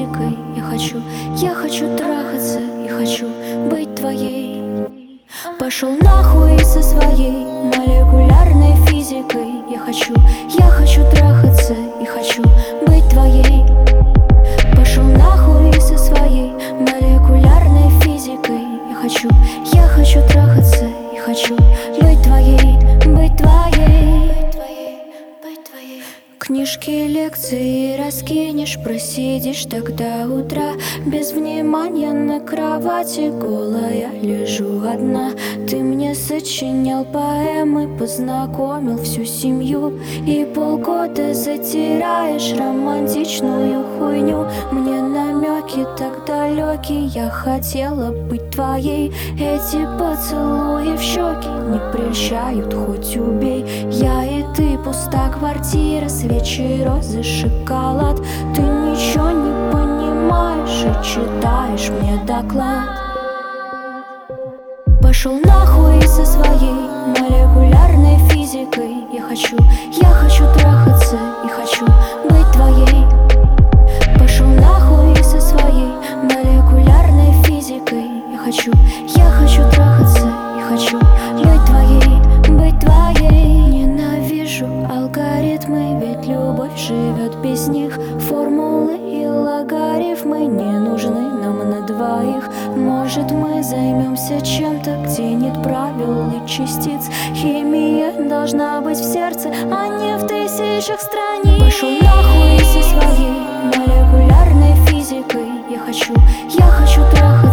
физикой. Я хочу трахаться и хочу быть твоей. Пошел нахуй со своей молекулярной физикой. Я хочу трахаться и хочу быть твоей. Пошел нахуй со своей молекулярной физикой. Я хочу трахаться и хочу быть твоей, быть твоей. Книжки, лекции раскинешь, просидишь так до утра. Без внимания на кровати голая лежу одна. Ты мне сочинял поэмы, познакомил всю семью, и полгода затираешь романтичную хуйню. Мне намеки так далекие, я хотела быть твоей. Эти поцелуи в щеки не прельщают, хоть убей. Я и ты, пуста квартира, свечи, розы, шоколад. Ты ничего не понимаешь и читаешь мне доклад. Пошел нахуй со своей молекулярной физикой. Я хочу трахаться и хочу быть твоей. Пошел нахуй со своей молекулярной физикой. Я хочу трахаться и хочу быть твоей, быть твоей. Ненавижу алгоритмы, ведь любовь живет без них. Формулы и логарифмы не нужны нам на двоих. Может, мы займемся чем-то, где нет правил и частиц. Химия должна быть в сердце, а не в тысячах страниц. Пошел нахуй со своей молекулярной физикой. Я хочу трахаться